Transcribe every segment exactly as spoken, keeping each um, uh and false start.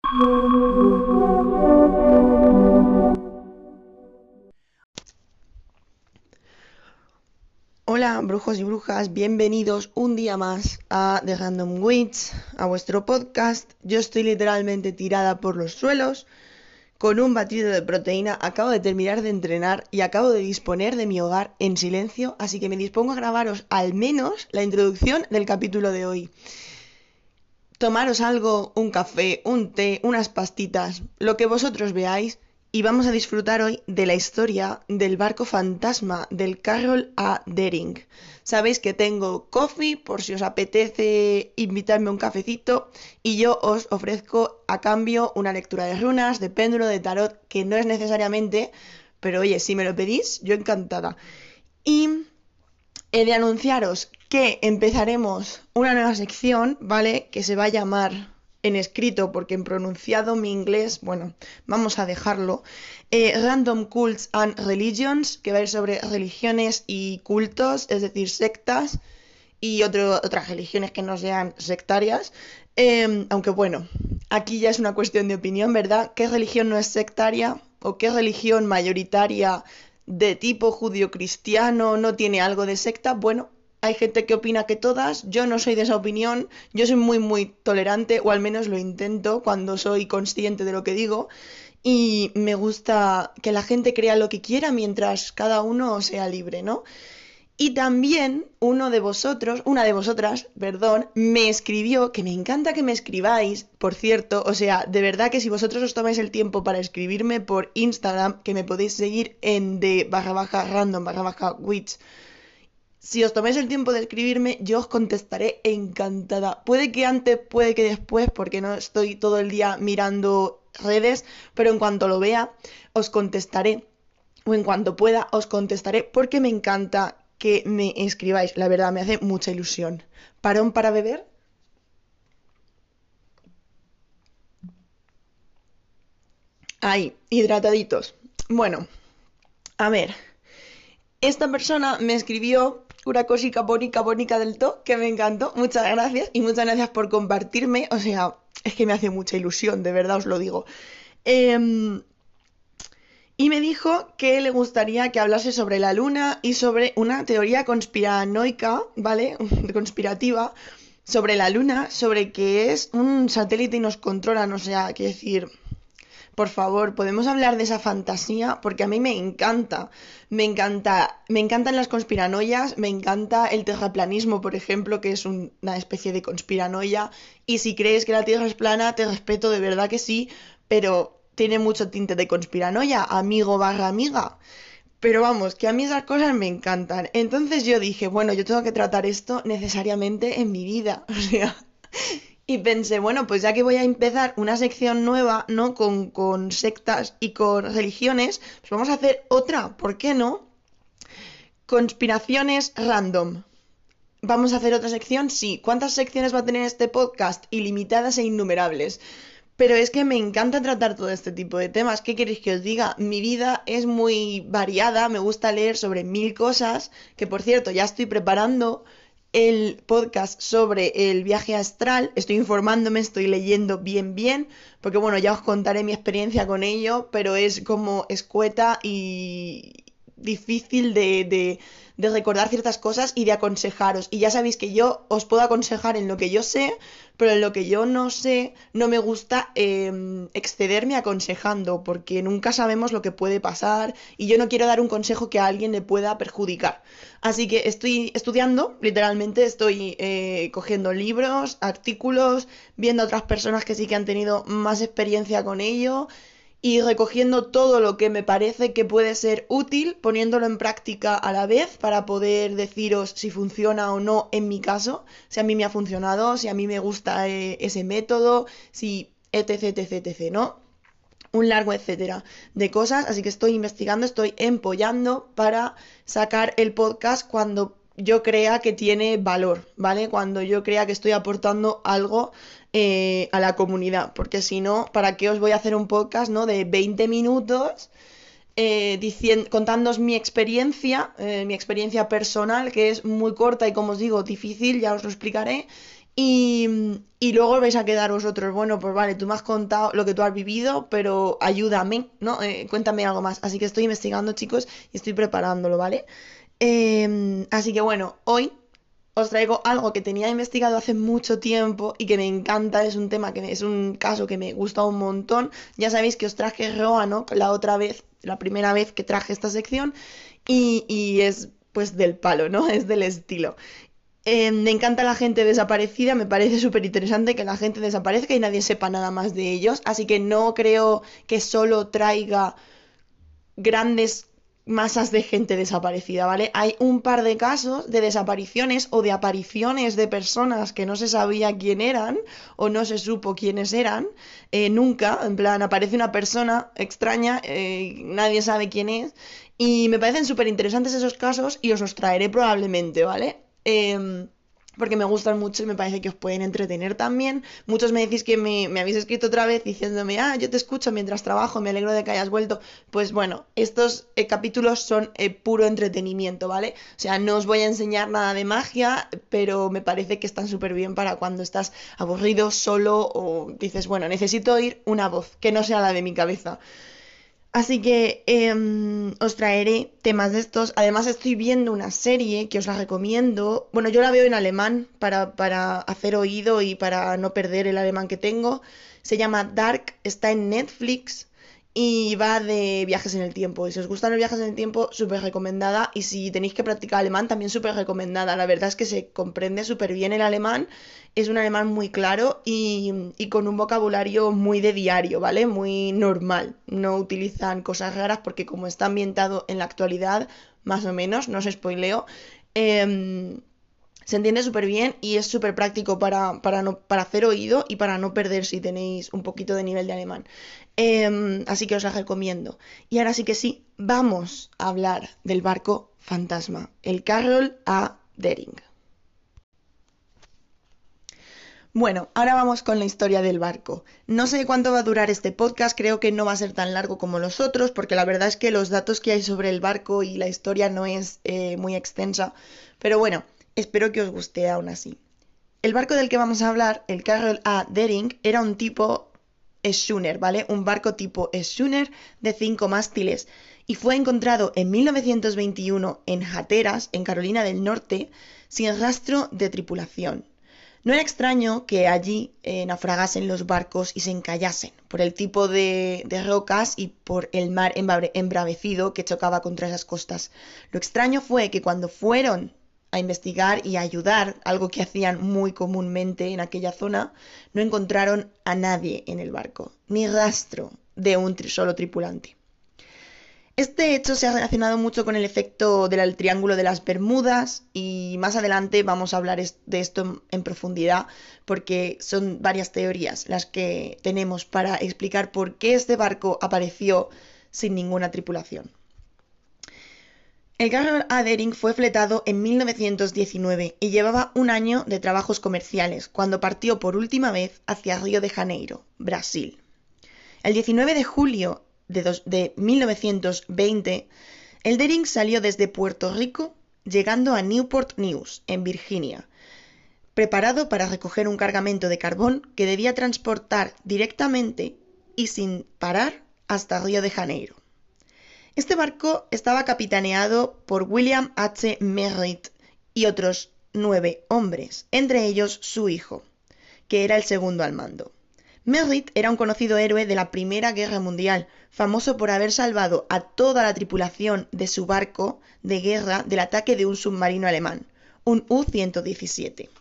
Hola brujos y brujas, bienvenidos un día más a The Random Witch, a vuestro podcast. Yo estoy literalmente tirada por los suelos, con un batido de proteína, acabo de terminar de entrenar y acabo de disponer de mi hogar en silencio, así que me dispongo a grabaros al menos la introducción del capítulo de hoy. Tomaros algo, un café, un té, unas pastitas, lo que vosotros veáis, y vamos a disfrutar hoy de la historia del barco fantasma del Carroll A. Deering. Sabéis que tengo coffee por si os apetece invitarme a un cafecito, y yo os ofrezco a cambio una lectura de runas, de péndulo, de tarot, que no es necesariamente, pero oye, si me lo pedís, yo encantada. Y he de anunciaros que empezaremos una nueva sección, ¿vale? Que se va a llamar en escrito, porque en pronunciado mi inglés, bueno, vamos a dejarlo, eh, Random Cults and Religions, que va a ir sobre religiones y cultos, es decir, sectas y otro, otras religiones que no sean sectarias. Eh, aunque bueno, aquí ya es una cuestión de opinión, ¿verdad? ¿Qué religión no es sectaria? ¿O qué religión mayoritaria de tipo judío-cristiano no tiene algo de secta? Bueno, hay gente que opina que todas, yo no soy de esa opinión, yo soy muy muy tolerante, o al menos lo intento cuando soy consciente de lo que digo, y me gusta que la gente crea lo que quiera mientras cada uno sea libre, ¿no? Y también uno de vosotros, una de vosotras, perdón, me escribió, que me encanta que me escribáis, por cierto, o sea, de verdad que si vosotros os tomáis el tiempo para escribirme por Instagram, que me podéis seguir en de barra baja random barra baja witch, si os tomáis el tiempo de escribirme, yo os contestaré encantada. Puede que antes, puede que después, porque no estoy todo el día mirando redes, pero en cuanto lo vea, os contestaré. O en cuanto pueda, os contestaré, porque me encanta que me escribáis. La verdad, me hace mucha ilusión. ¿Parón para beber? Ahí, hidrataditos. Bueno, a ver. Esta persona me escribió una cosica bonica, bonica del todo, que me encantó. Muchas gracias y muchas gracias por compartirme. O sea, es que me hace mucha ilusión, de verdad os lo digo. Eh, y me dijo que le gustaría que hablase sobre la luna y sobre una teoría conspiranoica, ¿vale? Conspirativa sobre la luna, sobre que es un satélite y nos controlan. O sea, quiero decir, por favor, ¿podemos hablar de esa fantasía? Porque a mí me encanta, me encanta, me encantan las conspiranoias, me encanta el terraplanismo, por ejemplo, que es un- una especie de conspiranoia, y si crees que la Tierra es plana, te respeto, de verdad que sí, pero tiene mucho tinte de conspiranoia, amigo barra amiga. Pero vamos, que a mí esas cosas me encantan. Entonces yo dije, bueno, yo tengo que tratar esto necesariamente en mi vida, o sea... Y pensé, bueno, pues ya que voy a empezar una sección nueva, ¿no? Con, con sectas y con religiones, pues vamos a hacer otra, ¿por qué no? Conspiraciones random. ¿Vamos a hacer otra sección? Sí. ¿Cuántas secciones va a tener este podcast? Ilimitadas e innumerables. Pero es que me encanta tratar todo este tipo de temas. ¿Qué queréis que os diga? Mi vida es muy variada, me gusta leer sobre mil cosas, que por cierto ya estoy preparando el podcast sobre el viaje astral, estoy informándome, estoy leyendo bien bien, porque bueno, ya os contaré mi experiencia con ello, pero es como escueta y difícil de, de, de recordar ciertas cosas y de aconsejaros. Y ya sabéis que yo os puedo aconsejar en lo que yo sé, pero en lo que yo no sé, no me gusta eh, excederme aconsejando, porque nunca sabemos lo que puede pasar y yo no quiero dar un consejo que a alguien le pueda perjudicar. Así que estoy estudiando, literalmente estoy eh, cogiendo libros, artículos, viendo a otras personas que sí que han tenido más experiencia con ello y recogiendo todo lo que me parece que puede ser útil, poniéndolo en práctica a la vez para poder deciros si funciona o no en mi caso, si a mí me ha funcionado, si a mí me gusta eh, ese método, si etc, etc, etc, ¿no? Un largo etcétera de cosas, así que estoy investigando, estoy empollando para sacar el podcast cuando yo crea que tiene valor, ¿vale? Cuando yo crea que estoy aportando algo eh, a la comunidad, porque si no, ¿para qué os voy a hacer un podcast, ¿no? De veinte minutos eh, diciendo, contándoos mi experiencia, eh, mi experiencia personal, que es muy corta y como os digo, difícil, ya os lo explicaré, Y, y luego vais a quedar vosotros, bueno, pues vale, tú me has contado lo que tú has vivido, pero ayúdame, ¿no? Eh, cuéntame algo más. Así que estoy investigando, chicos, y estoy preparándolo, ¿vale? Eh, así que bueno, hoy os traigo algo que tenía investigado hace mucho tiempo y que me encanta, es un tema que me- es un caso que me gusta un montón. Ya sabéis que os traje Roanoke la otra vez, la primera vez que traje esta sección, y, y es pues del palo, ¿no? Es del estilo. Eh, me encanta la gente desaparecida, me parece súper interesante que la gente desaparezca y nadie sepa nada más de ellos, así que no creo que solo traiga grandes masas de gente desaparecida, ¿vale? Hay un par de casos de desapariciones o de apariciones de personas que no se sabía quién eran o no se supo quiénes eran, eh, nunca, en plan, aparece una persona extraña, eh, nadie sabe quién es, y me parecen súper interesantes esos casos y os los traeré probablemente, ¿vale? Eh, porque me gustan mucho y me parece que os pueden entretener también. Muchos me decís que me, me habéis escrito otra vez diciéndome, ah, yo te escucho mientras trabajo, me alegro de que hayas vuelto. Pues bueno, estos eh, capítulos son eh, puro entretenimiento, ¿vale? O sea, no os voy a enseñar nada de magia, pero me parece que están súper bien para cuando estás aburrido, solo o dices, bueno, necesito oír una voz que no sea la de mi cabeza. Así que em, os traeré temas de estos. Además estoy viendo una serie que os la recomiendo. Bueno, yo la veo en alemán para, para hacer oído y para no perder el alemán que tengo. Se llama Dark, está en Netflix y va de viajes en el tiempo. Y si os gustan los viajes en el tiempo, súper recomendada. Y si tenéis que practicar alemán, también súper recomendada. La verdad es que se comprende súper bien el alemán. Es un alemán muy claro y, y con un vocabulario muy de diario, ¿vale? Muy normal. No utilizan cosas raras porque como está ambientado en la actualidad, más o menos, no os spoileo, eh, se entiende súper bien y es súper práctico para, para, no, para hacer oído y para no perder si tenéis un poquito de nivel de alemán. Eh, así que os la recomiendo. Y ahora sí que sí, vamos a hablar del barco fantasma, el Carroll A. Dering. Bueno, ahora vamos con la historia del barco. No sé cuánto va a durar este podcast, creo que no va a ser tan largo como los otros, porque la verdad es que los datos que hay sobre el barco y la historia no es eh, muy extensa, pero bueno, espero que os guste aún así. El barco del que vamos a hablar, el Carroll A. Dering, era un tipo schooner, ¿vale? Un barco tipo schooner de cinco mástiles y fue encontrado en mil novecientos veintiuno en Hatteras, en Carolina del Norte, sin rastro de tripulación. No era extraño que allí eh, naufragasen los barcos y se encallasen por el tipo de, de rocas y por el mar embravecido que chocaba contra esas costas. Lo extraño fue que cuando fueron a investigar y a ayudar, algo que hacían muy comúnmente en aquella zona, no encontraron a nadie en el barco, ni rastro de un tri- solo tripulante. Este hecho se ha relacionado mucho con el efecto del Triángulo de las Bermudas y más adelante vamos a hablar de esto en profundidad porque son varias teorías las que tenemos para explicar por qué este barco apareció sin ninguna tripulación. El Carroll A. Dering fue fletado en mil novecientos diecinueve y llevaba un año de trabajos comerciales cuando partió por última vez hacia Río de Janeiro, Brasil. El diecinueve de julio de, dos, de mil novecientos veinte, el Dering salió desde Puerto Rico llegando a Newport News, en Virginia, preparado para recoger un cargamento de carbón que debía transportar directamente y sin parar hasta Río de Janeiro. Este barco estaba capitaneado por William H. Merritt y otros nueve hombres, entre ellos su hijo, que era el segundo al mando. Merritt era un conocido héroe de la Primera Guerra Mundial, famoso por haber salvado a toda la tripulación de su barco de guerra del ataque de un submarino alemán, un U ciento diecisiete.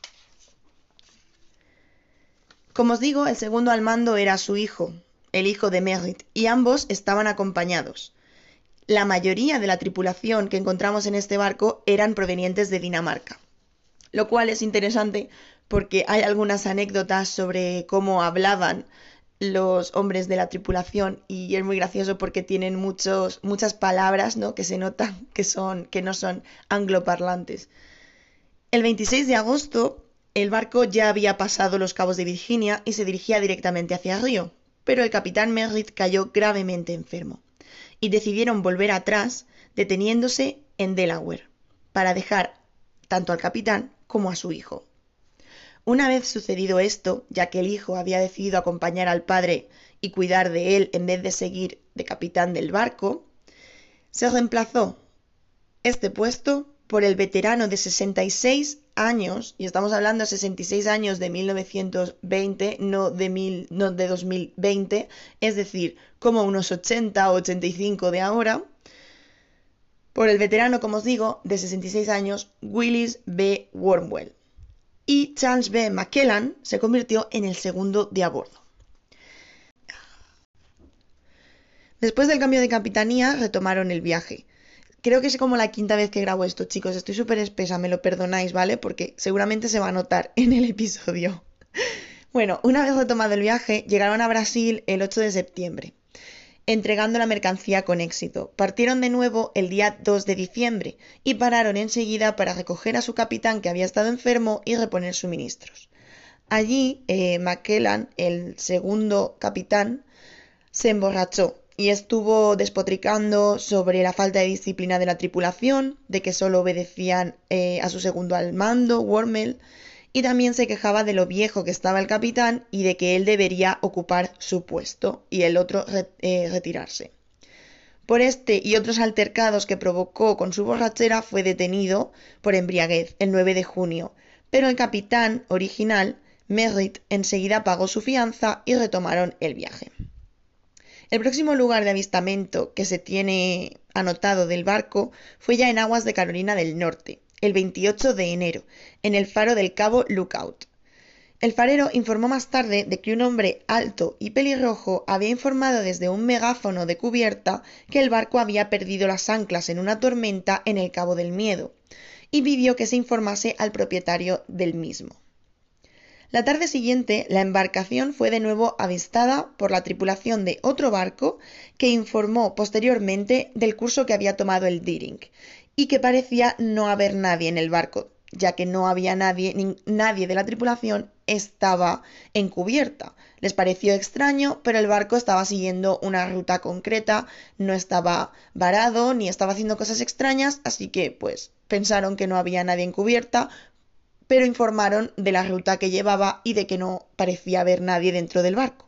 Como os digo, el segundo al mando era su hijo, el hijo de Merritt, y ambos estaban acompañados. La mayoría de la tripulación que encontramos en este barco eran provenientes de Dinamarca, lo cual es interesante porque hay algunas anécdotas sobre cómo hablaban los hombres de la tripulación y es muy gracioso porque tienen muchos, muchas palabras, ¿no?, que se nota que, son, que no son angloparlantes. El veintiséis de agosto el barco ya había pasado los cabos de Virginia y se dirigía directamente hacia Río, pero el capitán Merritt cayó gravemente enfermo y decidieron volver atrás deteniéndose en Delaware para dejar tanto al capitán como a su hijo. Una vez sucedido esto, ya que el hijo había decidido acompañar al padre y cuidar de él en vez de seguir de capitán del barco, se reemplazó este puesto por el veterano de sesenta y seis años, y estamos hablando de sesenta y seis años de mil novecientos veinte, no de, mil, no de dos mil veinte, es decir, como unos ochenta o ochenta y cinco de ahora, por el veterano, como os digo, de sesenta y seis años, Willis B. Wormwell. Y Charles B. McKellan se convirtió en el segundo de a bordo. Después del cambio de capitanía, retomaron el viaje. Creo que es como la quinta vez que grabo esto, chicos. Estoy súper espesa, me lo perdonáis, ¿vale? Porque seguramente se va a notar en el episodio. Bueno, una vez retomado el viaje, llegaron a Brasil el ocho de septiembre, entregando la mercancía con éxito. Partieron de nuevo el día dos de diciembre y pararon enseguida para recoger a su capitán que había estado enfermo y reponer suministros. Allí, eh, McKellan, el segundo capitán, se emborrachó y estuvo despotricando sobre la falta de disciplina de la tripulación, de que solo obedecían eh, a su segundo al mando, Wormwell, y también se quejaba de lo viejo que estaba el capitán y de que él debería ocupar su puesto y el otro re eh, retirarse. Por este y otros altercados que provocó con su borrachera fue detenido por embriaguez el nueve de junio, pero el capitán original, Merritt, enseguida pagó su fianza y retomaron el viaje. El próximo lugar de avistamiento que se tiene anotado del barco fue ya en aguas de Carolina del Norte, el veintiocho de enero, en el faro del Cabo Lookout. El farero informó más tarde de que un hombre alto y pelirrojo había informado desde un megáfono de cubierta que el barco había perdido las anclas en una tormenta en el Cabo del Miedo, y pidió que se informase al propietario del mismo. La tarde siguiente, la embarcación fue de nuevo avistada por la tripulación de otro barco que informó posteriormente del curso que había tomado el Deering y que parecía no haber nadie en el barco, ya que no había nadie, ni, nadie de la tripulación estaba en cubierta. Les pareció extraño, pero el barco estaba siguiendo una ruta concreta, no estaba varado ni estaba haciendo cosas extrañas, así que pues pensaron que no había nadie en cubierta, pero informaron de la ruta que llevaba y de que no parecía haber nadie dentro del barco.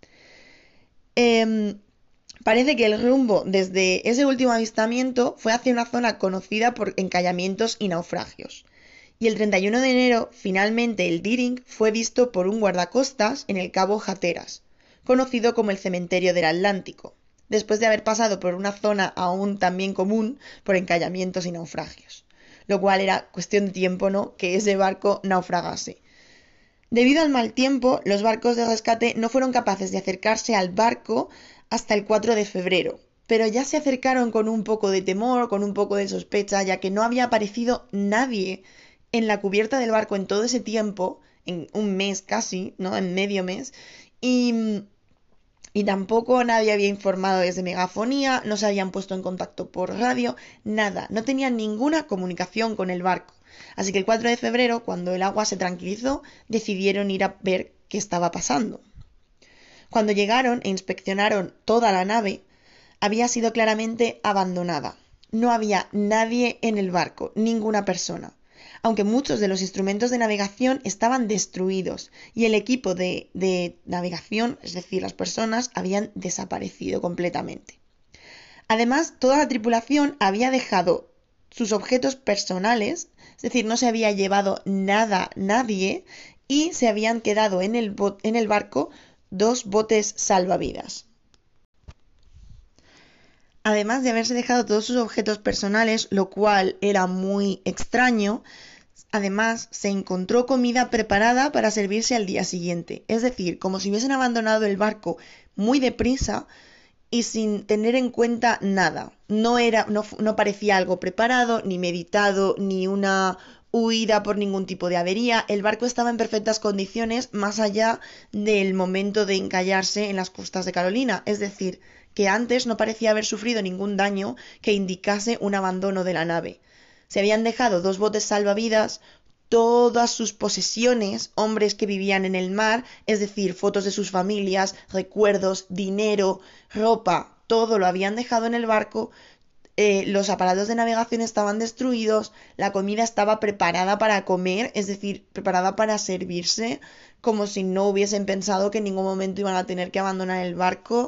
Eh, parece que el rumbo desde ese último avistamiento fue hacia una zona conocida por encallamientos y naufragios. Y el treinta y uno de enero, finalmente el Deering fue visto por un guardacostas en el Cabo Hatteras, conocido como el Cementerio del Atlántico, después de haber pasado por una zona aún también común por encallamientos y naufragios, lo cual era cuestión de tiempo, ¿no?, que ese barco naufragase. Debido al mal tiempo, los barcos de rescate no fueron capaces de acercarse al barco hasta el cuatro de febrero, pero ya se acercaron con un poco de temor, con un poco de sospecha, ya que no había aparecido nadie en la cubierta del barco en todo ese tiempo, en un mes casi, ¿no?, en medio mes, y, y tampoco nadie había informado desde megafonía, no se habían puesto en contacto por radio, nada, no tenían ninguna comunicación con el barco. Así que el cuatro de febrero, cuando el agua se tranquilizó, decidieron ir a ver qué estaba pasando. Cuando llegaron e inspeccionaron toda la nave, había sido claramente abandonada. No había nadie en el barco, ninguna persona, aunque muchos de los instrumentos de navegación estaban destruidos y el equipo de, de navegación, es decir, las personas, habían desaparecido completamente. Además, toda la tripulación había dejado sus objetos personales, es decir, no se había llevado nada, nadie, y se habían quedado en el, en el barco dos botes salvavidas. Además de haberse dejado todos sus objetos personales, lo cual era muy extraño, además se encontró comida preparada para servirse al día siguiente, es decir, como si hubiesen abandonado el barco muy deprisa y sin tener en cuenta nada. No era, no, no parecía algo preparado, ni meditado, ni una huida por ningún tipo de avería. El barco estaba en perfectas condiciones más allá del momento de encallarse en las costas de Carolina, es decir, que antes no parecía haber sufrido ningún daño que indicase un abandono de la nave. Se habían dejado dos botes salvavidas, todas sus posesiones, hombres que vivían en el mar, es decir, fotos de sus familias, recuerdos, dinero, ropa, todo lo habían dejado en el barco eh, los aparatos de navegación estaban destruidos, la comida estaba preparada para comer, es decir, preparada para servirse, como si no hubiesen pensado que en ningún momento iban a tener que abandonar el barco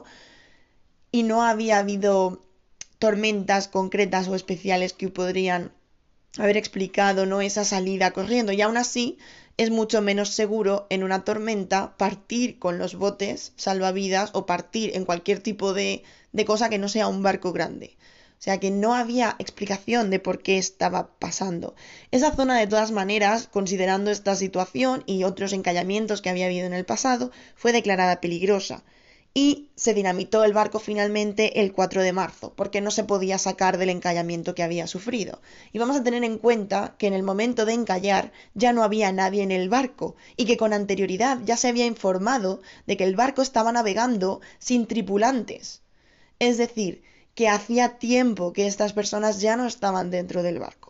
y no había habido tormentas concretas o especiales que podrían haber explicado, ¿no?, esa salida corriendo. Y aún así es mucho menos seguro en una tormenta partir con los botes salvavidas o partir en cualquier tipo de, de cosa que no sea un barco grande. O sea que no había explicación de por qué estaba pasando. Esa zona, de todas maneras, considerando esta situación y otros encallamientos que había habido en el pasado, fue declarada peligrosa. Y se dinamitó el barco finalmente el cuatro de marzo, porque no se podía sacar del encallamiento que había sufrido. Y vamos a tener en cuenta que en el momento de encallar ya no había nadie en el barco, y que con anterioridad ya se había informado de que el barco estaba navegando sin tripulantes. Es decir, que hacía tiempo que estas personas ya no estaban dentro del barco.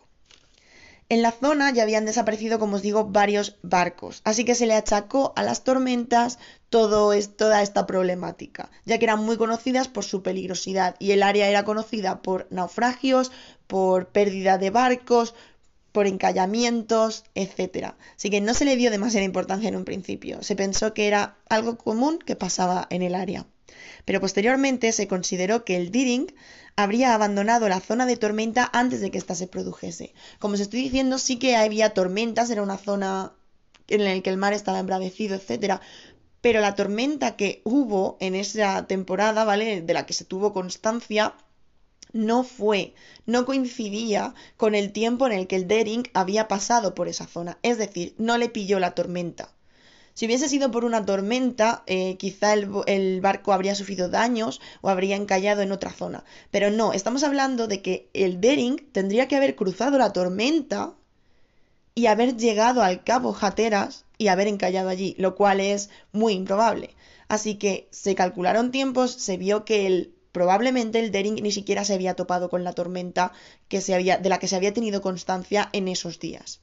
En la zona ya habían desaparecido, como os digo, varios barcos, así que se le achacó a las tormentas todo es, toda esta problemática, ya que eran muy conocidas por su peligrosidad y el área era conocida por naufragios, por pérdida de barcos, por encallamientos, etcétera. Así que no se le dio demasiada importancia en un principio, se pensó que era algo común que pasaba en el área. Pero posteriormente se consideró que el Deering habría abandonado la zona de tormenta antes de que ésta se produjese. Como os estoy diciendo, sí que había tormentas, era una zona en la que el mar estaba embravecido, etcétera. Pero la tormenta que hubo en esa temporada, ¿vale?, de la que se tuvo constancia, no fue, no coincidía con el tiempo en el que el Deering había pasado por esa zona. Es decir, no le pilló la tormenta. Si hubiese sido por una tormenta, eh, quizá el, el barco habría sufrido daños o habría encallado en otra zona. Pero no, estamos hablando de que el Deering tendría que haber cruzado la tormenta y haber llegado al cabo Hatteras y haber encallado allí, lo cual es muy improbable. Así que se calcularon tiempos, se vio que el, probablemente el Deering ni siquiera se había topado con la tormenta que se había, de la que se había tenido constancia en esos días.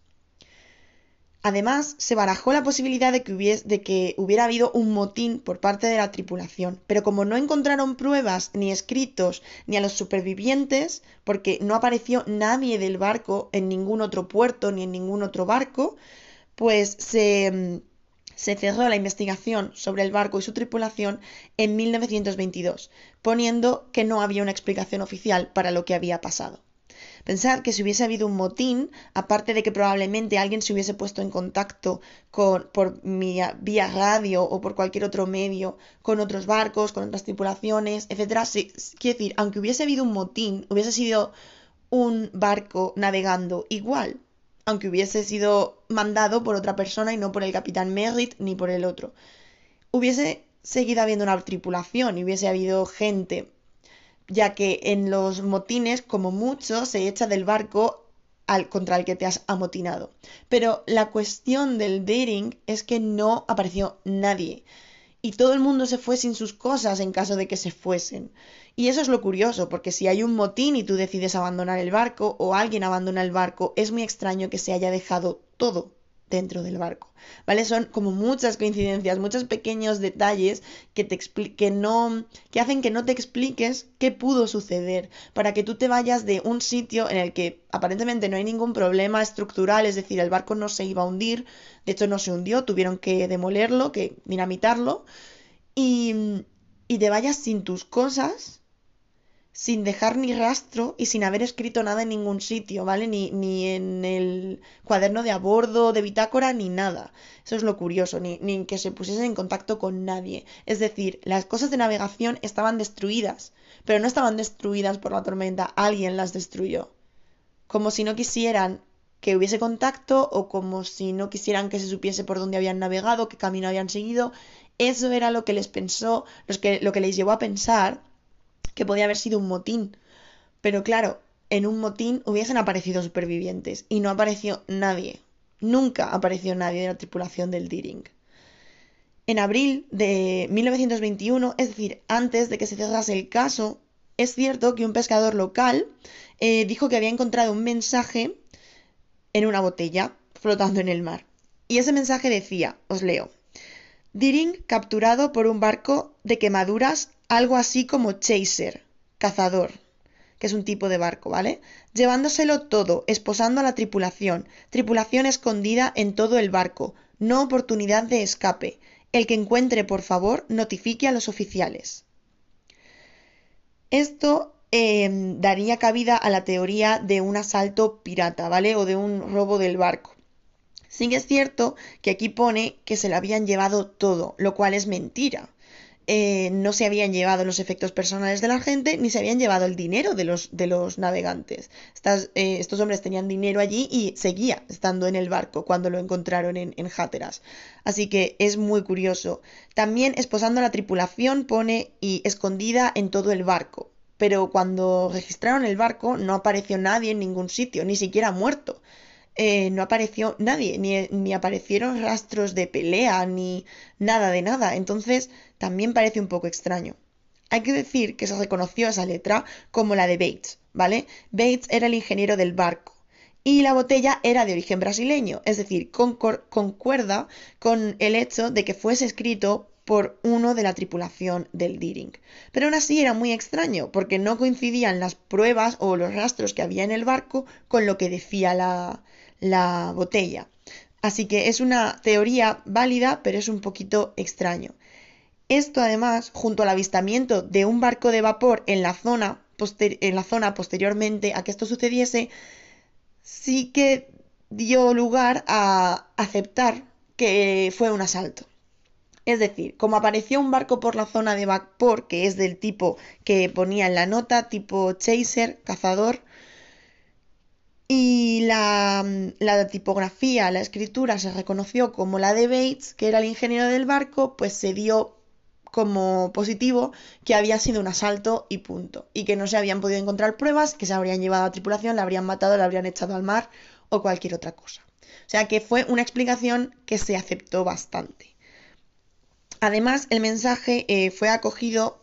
Además, se barajó la posibilidad de que, hubiese, de que hubiera habido un motín por parte de la tripulación, pero como no encontraron pruebas ni escritos ni a los supervivientes, porque no apareció nadie del barco en ningún otro puerto ni en ningún otro barco, pues se, se cerró la investigación sobre el barco y su tripulación en mil novecientos veintidós, poniendo que no había una explicación oficial para lo que había pasado. Pensad que si hubiese habido un motín, aparte de que probablemente alguien se hubiese puesto en contacto con, por vía, vía radio o por cualquier otro medio con otros barcos, con otras tripulaciones, etcétera. Sí, quiero decir, aunque hubiese habido un motín, hubiese sido un barco navegando igual, aunque hubiese sido mandado por otra persona y no por el capitán Merritt ni por el otro. Hubiese seguido habiendo una tripulación y hubiese habido gente, ya que en los motines, como mucho, se echa del barco al, contra el que te has amotinado. Pero la cuestión del Deering es que no apareció nadie. Y todo el mundo se fue sin sus cosas en caso de que se fuesen. Y eso es lo curioso, porque si hay un motín y tú decides abandonar el barco, o alguien abandona el barco, es muy extraño que se haya dejado todo dentro del barco, ¿vale? Son como muchas coincidencias, muchos pequeños detalles que te expli- que no, que hacen que no te expliques qué pudo suceder, para que tú te vayas de un sitio en el que aparentemente no hay ningún problema estructural, es decir, el barco no se iba a hundir, de hecho no se hundió, tuvieron que demolerlo, que dinamitarlo, y, y te vayas sin tus cosas, sin dejar ni rastro y sin haber escrito nada en ningún sitio, ¿vale? Ni, ni en el cuaderno de a bordo, de bitácora, ni nada. Eso es lo curioso, ni, ni que se pusiesen en contacto con nadie. Es decir, las cosas de navegación estaban destruidas, pero no estaban destruidas por la tormenta, alguien las destruyó. Como si no quisieran que hubiese contacto o como si no quisieran que se supiese por dónde habían navegado, qué camino habían seguido. Eso era lo que les pensó, los que, lo que les llevó a pensar que podía haber sido un motín. Pero claro, en un motín hubiesen aparecido supervivientes y no apareció nadie. Nunca apareció nadie de la tripulación del Deering. En abril de mil novecientos veintiuno, es decir, antes de que se cerrase el caso, es cierto que un pescador local eh, dijo que había encontrado un mensaje en una botella flotando en el mar. Y ese mensaje decía, os leo: Deering capturado por un barco de quemaduras, algo así como chaser, cazador, que es un tipo de barco, ¿vale? Llevándoselo todo, esposando a la tripulación, tripulación escondida en todo el barco, no oportunidad de escape. El que encuentre, por favor, notifique a los oficiales. Esto eh, daría cabida a la teoría de un asalto pirata, ¿vale? O de un robo del barco. Sí que es cierto que aquí pone que se lo habían llevado todo, lo cual es mentira. Eh, no se habían llevado los efectos personales de la gente, ni se habían llevado el dinero de los, de los navegantes. Estas, eh, estos hombres tenían dinero allí y seguía estando en el barco cuando lo encontraron en, en Hatteras. Así que es muy curioso. También esposando a la tripulación pone y escondida en todo el barco. Pero cuando registraron el barco no apareció nadie en ningún sitio, ni siquiera muerto. Eh, no apareció nadie, ni, ni aparecieron rastros de pelea, ni nada de nada. Entonces también parece un poco extraño. Hay que decir que se reconoció esa letra como la de Bates, ¿vale? Bates era el ingeniero del barco y la botella era de origen brasileño, es decir, concuerda con el hecho de que fuese escrito por uno de la tripulación del Deering. Pero aún así era muy extraño, porque no coincidían las pruebas o los rastros que había en el barco con lo que decía la, la botella. Así que es una teoría válida, pero es un poquito extraño. Esto además, junto al avistamiento de un barco de vapor en la zona, en la zona posteriormente a que esto sucediese, sí que dio lugar a aceptar que fue un asalto. Es decir, como apareció un barco por la zona de vapor, que es del tipo que ponía en la nota, tipo chaser, cazador, y la, la tipografía, la escritura se reconoció como la de Bates, que era el ingeniero del barco, pues se dio como positivo que había sido un asalto y punto. Y que no se habían podido encontrar pruebas, que se habrían llevado a la tripulación, la habrían matado, la habrían echado al mar o cualquier otra cosa. O sea que fue una explicación que se aceptó bastante. Además, el mensaje eh, fue acogido,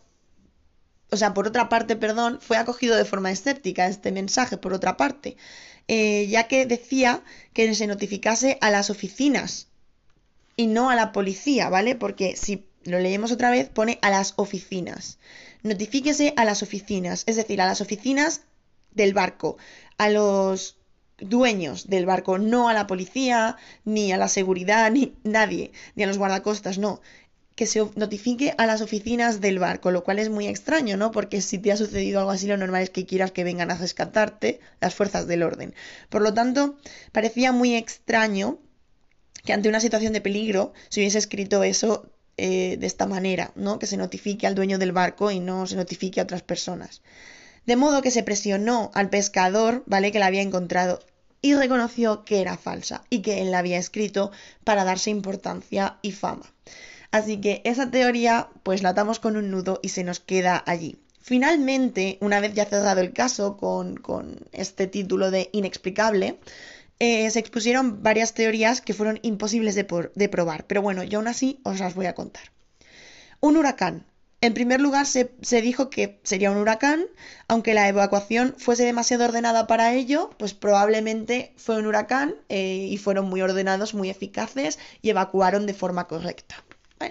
o sea, por otra parte, perdón, fue acogido de forma escéptica este mensaje, por otra parte, eh, ya que decía que se notificase a las oficinas y no a la policía, ¿vale? Porque si lo leemos otra vez, pone a las oficinas. Notifíquese a las oficinas, es decir, a las oficinas del barco, a los dueños del barco, no a la policía, ni a la seguridad, ni nadie, ni a los guardacostas, no. Que se notifique a las oficinas del barco, lo cual es muy extraño, ¿no? Porque si te ha sucedido algo así, lo normal es que quieras que vengan a rescatarte las fuerzas del orden. Por lo tanto, parecía muy extraño que ante una situación de peligro se hubiese escrito eso eh, de esta manera, ¿no? Que se notifique al dueño del barco y no se notifique a otras personas. De modo que se presionó al pescador, ¿vale? Que la había encontrado y reconoció que era falsa y que él la había escrito para darse importancia y fama. Así que esa teoría pues la atamos con un nudo y se nos queda allí. Finalmente, una vez ya cerrado el caso con, con este título de inexplicable, eh, se expusieron varias teorías que fueron imposibles de, por, de probar. Pero bueno, yo aún así os las voy a contar. Un huracán. En primer lugar se, se dijo que sería un huracán, aunque la evacuación fuese demasiado ordenada para ello, pues probablemente fue un huracán eh, y fueron muy ordenados, muy eficaces y evacuaron de forma correcta.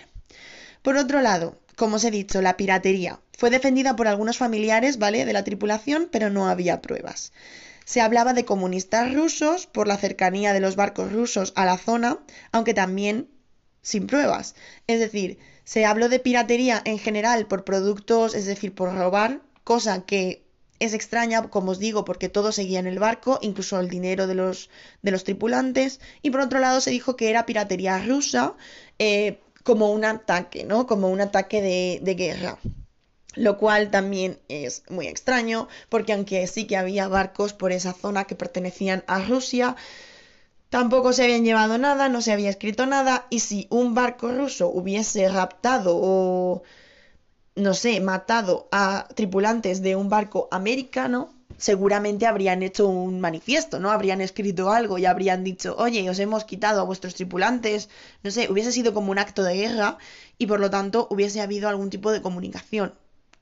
Por otro lado, como os he dicho, la piratería fue defendida por algunos familiares, ¿vale?, de la tripulación, pero no había pruebas. Se hablaba de comunistas rusos por la cercanía de los barcos rusos a la zona, aunque también sin pruebas. Es decir, se habló de piratería en general por productos, es decir, por robar, cosa que es extraña, como os digo, porque todo seguía en el barco, incluso el dinero de los, de los tripulantes. Y por otro lado se dijo que era piratería rusa, eh, como un ataque, ¿no? Como un ataque de, de guerra. Lo cual también es muy extraño, porque aunque sí que había barcos por esa zona que pertenecían a Rusia, tampoco se habían llevado nada, no se había escrito nada, y si un barco ruso hubiese raptado o, no sé, matado a tripulantes de un barco americano, seguramente habrían hecho un manifiesto, ¿no? Habrían escrito algo y habrían dicho, oye, os hemos quitado a vuestros tripulantes, no sé, hubiese sido como un acto de guerra y por lo tanto hubiese habido algún tipo de comunicación.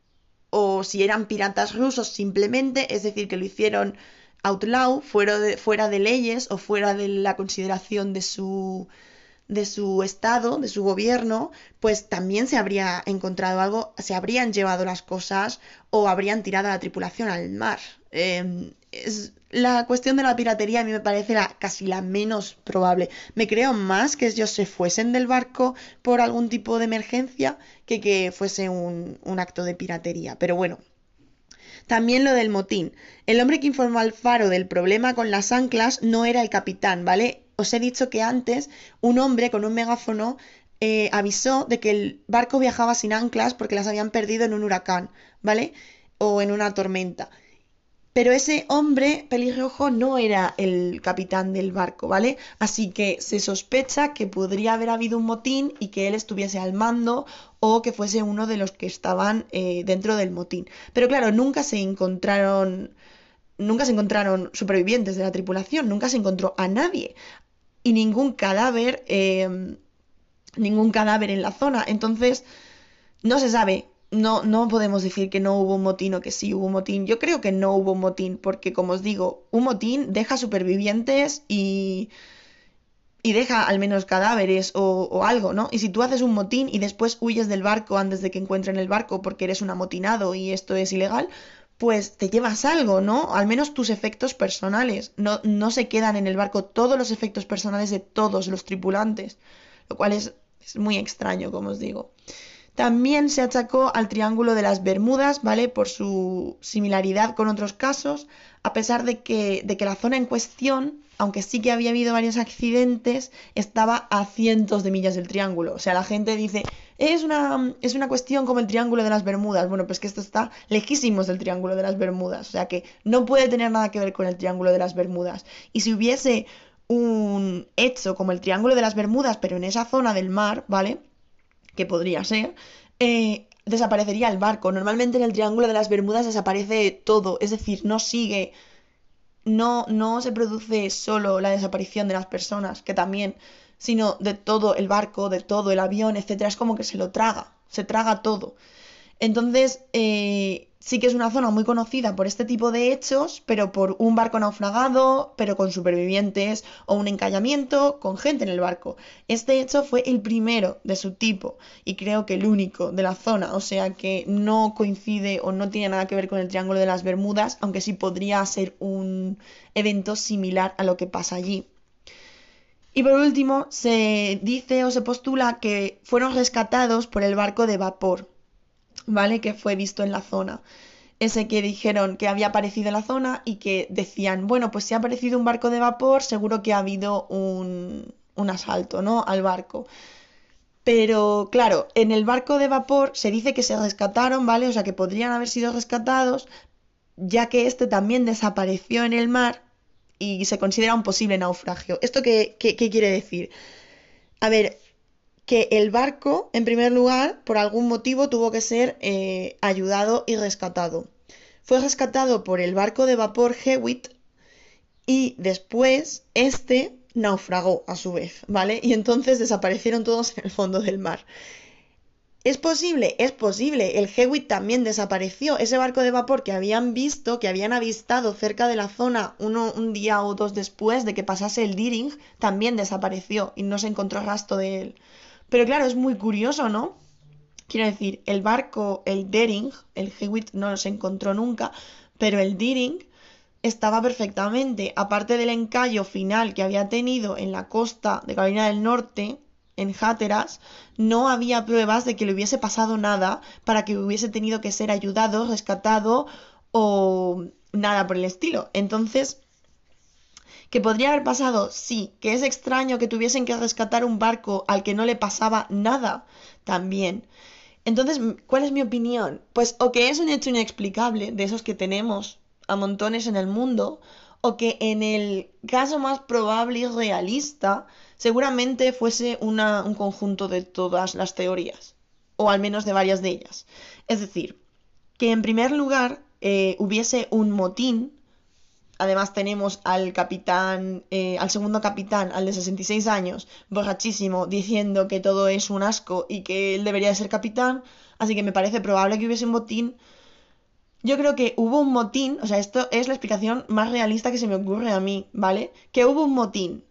O si eran piratas rusos simplemente, es decir, que lo hicieron outlaw, fuera de, fuera de leyes o fuera de la consideración de su, de su estado, de su gobierno, pues también se habría encontrado algo, se habrían llevado las cosas o habrían tirado a la tripulación al mar. Eh, es, la cuestión de la piratería a mí me parece la, casi la menos probable. Me creo más que ellos se fuesen del barco por algún tipo de emergencia que que fuese un, un acto de piratería. Pero bueno. También lo del motín. El hombre que informó al Faro del problema con las anclas no era el capitán, ¿vale? Os he dicho que antes un hombre con un megáfono eh, avisó de que el barco viajaba sin anclas porque las habían perdido en un huracán, ¿vale? O en una tormenta. Pero ese hombre pelirrojo no era el capitán del barco, ¿vale? Así que se sospecha que podría haber habido un motín y que él estuviese al mando o que fuese uno de los que estaban eh, dentro del motín. Pero claro, nunca se encontraron, nunca se encontraron supervivientes de la tripulación, nunca se encontró a nadie y ningún cadáver, eh, ningún cadáver en la zona. Entonces, no se sabe. No, no podemos decir que no hubo un motín o que sí hubo un motín. Yo creo que no hubo un motín, porque como os digo, un motín deja supervivientes y, y deja al menos cadáveres o, o algo, ¿no? Y si tú haces un motín y después huyes del barco antes de que encuentren el barco porque eres un amotinado y esto es ilegal, pues te llevas algo, ¿no? Al menos tus efectos personales. No, no se quedan en el barco todos los efectos personales de todos los tripulantes, lo cual es, es muy extraño, como os digo. También se achacó al Triángulo de las Bermudas, ¿vale? Por su similaridad con otros casos, a pesar de que, de que la zona en cuestión, aunque sí que había habido varios accidentes, estaba a cientos de millas del triángulo. O sea, la gente dice, es una, es una cuestión como el Triángulo de las Bermudas. Bueno, pues que esto está lejísimos del Triángulo de las Bermudas. O sea, que no puede tener nada que ver con el Triángulo de las Bermudas. Y si hubiese un hecho como el Triángulo de las Bermudas, pero en esa zona del mar, ¿vale? Que podría ser, eh, desaparecería el barco. Normalmente en el Triángulo de las Bermudas desaparece todo, es decir, no sigue, no, no se produce solo la desaparición de las personas, que también, sino de todo el barco, de todo el avión, etcétera. Es como que se lo traga, se traga todo. Entonces, eh, sí que es una zona muy conocida por este tipo de hechos, pero por un barco naufragado, pero con supervivientes, o un encallamiento con gente en el barco. Este hecho fue el primero de su tipo y creo que el único de la zona, o sea que no coincide o no tiene nada que ver con el Triángulo de las Bermudas, aunque sí podría ser un evento similar a lo que pasa allí. Y por último, se dice o se postula que fueron rescatados por el barco de vapor, ¿vale? Que fue visto en la zona. Ese que dijeron que había aparecido en la zona y que decían, bueno, pues si ha aparecido un barco de vapor, seguro que ha habido un, un asalto, ¿no? Al barco. Pero claro, en el barco de vapor se dice que se rescataron, ¿vale? O sea, que podrían haber sido rescatados, ya que este también desapareció en el mar y se considera un posible naufragio. ¿Esto qué, qué, qué quiere decir? A ver, que el barco, en primer lugar, por algún motivo tuvo que ser eh, ayudado y rescatado. Fue rescatado por el barco de vapor Hewitt y después este naufragó a su vez, ¿vale? Y entonces desaparecieron todos en el fondo del mar. ¿Es posible? Es posible. El Hewitt también desapareció. Ese barco de vapor que habían visto, que habían avistado cerca de la zona uno, un día o dos después de que pasase el Deering, también desapareció y no se encontró rastro de él. Pero claro, es muy curioso, ¿no? Quiero decir, el barco, el Deering, el Hewitt no se encontró nunca, pero el Deering estaba perfectamente. Aparte del encallo final que había tenido en la costa de Carolina del Norte, en Hatteras, no había pruebas de que le hubiese pasado nada para que hubiese tenido que ser ayudado, rescatado o nada por el estilo. Entonces, ¿que podría haber pasado? Sí. ¿Que es extraño que tuviesen que rescatar un barco al que no le pasaba nada? También. Entonces, ¿cuál es mi opinión? Pues o que es un hecho inexplicable, de esos que tenemos a montones en el mundo, o que en el caso más probable y realista, seguramente fuese una, un conjunto de todas las teorías, o al menos de varias de ellas. Es decir, que en primer lugar eh, hubiese un motín. Además tenemos al capitán, eh, al segundo capitán, al de sesenta y seis años, borrachísimo, diciendo que todo es un asco y que él debería de ser capitán, así que me parece probable que hubiese un motín. Yo creo que hubo un motín, o sea, esto es la explicación más realista que se me ocurre a mí, ¿vale? Que hubo un motín,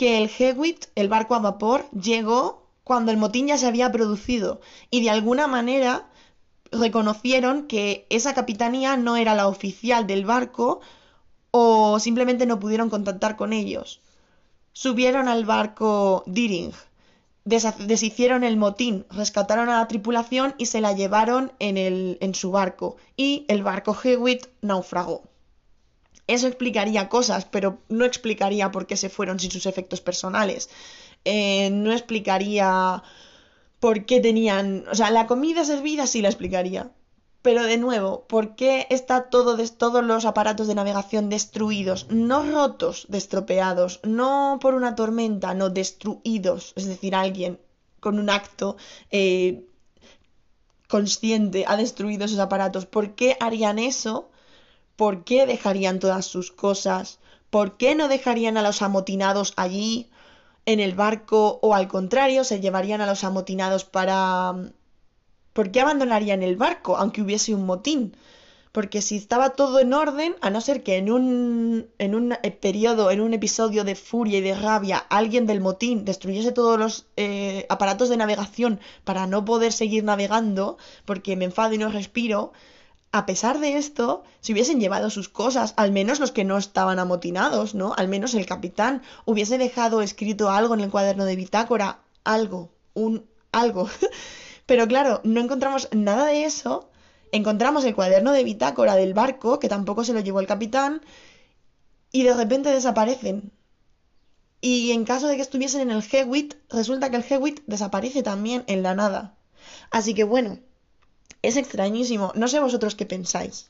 que el Hewitt, el barco a vapor, llegó cuando el motín ya se había producido y de alguna manera reconocieron que esa capitanía no era la oficial del barco o simplemente no pudieron contactar con ellos. Subieron al barco Deering, deshicieron el motín, rescataron a la tripulación y se la llevaron en, el, en su barco. Y el barco Hewitt naufragó. Eso explicaría cosas, pero no explicaría por qué se fueron sin sus efectos personales. Eh, no explicaría por qué tenían... O sea, la comida servida sí la explicaría. Pero de nuevo, ¿por qué está todo des- todos los aparatos de navegación destruidos? No rotos, destropeados, no por una tormenta, no destruidos. Es decir, alguien con un acto eh, consciente ha destruido esos aparatos. ¿Por qué harían eso? ¿Por qué dejarían todas sus cosas? ¿Por qué no dejarían a los amotinados allí, en el barco? O al contrario, se llevarían a los amotinados para... ¿Por qué abandonarían el barco, aunque hubiese un motín? Porque si estaba todo en orden, a no ser que en un, en un periodo, en un episodio de furia y de rabia, alguien del motín destruyese todos los eh, aparatos de navegación para no poder seguir navegando, porque me enfado y no respiro, a pesar de esto, si hubiesen llevado sus cosas, al menos los que no estaban amotinados, ¿no? Al menos el capitán hubiese dejado escrito algo en el cuaderno de bitácora, algo, un algo. Pero claro, no encontramos nada de eso. Encontramos el cuaderno de bitácora del barco, que tampoco se lo llevó el capitán, y de repente desaparecen. Y en caso de que estuviesen en el Hewitt, resulta que el Hewitt desaparece también en la nada. Así que bueno, es extrañísimo. No sé vosotros qué pensáis.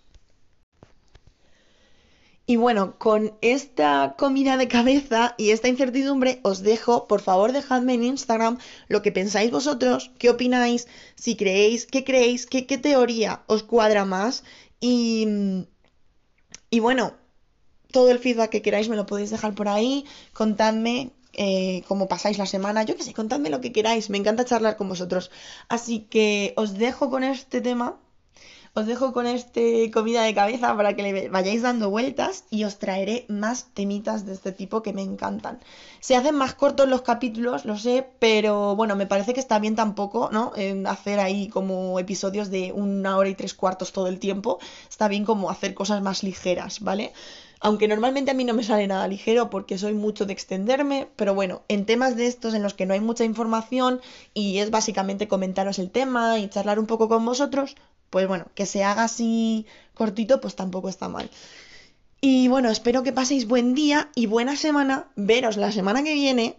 Y bueno, con esta comida de cabeza y esta incertidumbre os dejo, por favor dejadme en Instagram lo que pensáis vosotros, qué opináis, si creéis, qué creéis, qué, qué teoría os cuadra más y, y bueno, todo el feedback que queráis me lo podéis dejar por ahí, contadme eh, cómo pasáis la semana, yo qué sé, contadme lo que queráis, me encanta charlar con vosotros. Así que os dejo con este tema. Os dejo con este comida de cabeza para que le vayáis dando vueltas y os traeré más temitas de este tipo que me encantan. Se hacen más cortos los capítulos, lo sé, pero bueno, me parece que está bien tampoco, ¿no? En hacer ahí como episodios de una hora y tres cuartos todo el tiempo. Está bien como hacer cosas más ligeras, ¿vale? Aunque normalmente a mí no me sale nada ligero porque soy mucho de extenderme, pero bueno, en temas de estos en los que no hay mucha información y es básicamente comentaros el tema y charlar un poco con vosotros, pues bueno, que se haga así cortito, pues tampoco está mal. Y bueno, espero que paséis buen día y buena semana. Veros la semana que viene.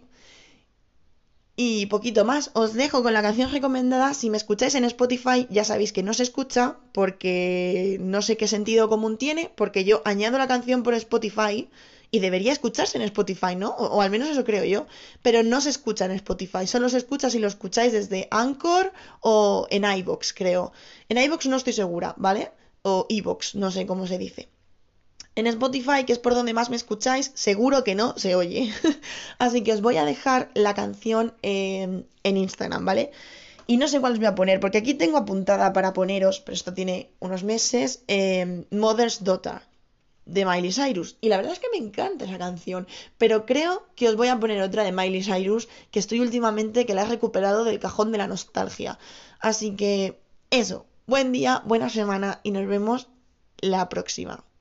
Y poquito más. Os dejo con la canción recomendada. Si me escucháis en Spotify, ya sabéis que no se escucha porque no sé qué sentido común tiene, porque yo añado la canción por Spotify y debería escucharse en Spotify, ¿no? O, o al menos eso creo yo. Pero no se escucha en Spotify. Solo se escucha si lo escucháis desde Anchor o en iVoox, creo. En iVoox no estoy segura, ¿vale? O iVoox, no sé cómo se dice. En Spotify, que es por donde más me escucháis, seguro que no se oye. Así que os voy a dejar la canción eh, en Instagram, ¿vale? Y no sé cuál os voy a poner, porque aquí tengo apuntada para poneros, pero esto tiene unos meses, eh, Mother's Daughter, de Miley Cyrus. Y la verdad es que me encanta esa canción, pero creo que os voy a poner otra de Miley Cyrus, que estoy últimamente, que la he recuperado del cajón de la nostalgia. Así que eso, buen día, buena semana y nos vemos la próxima.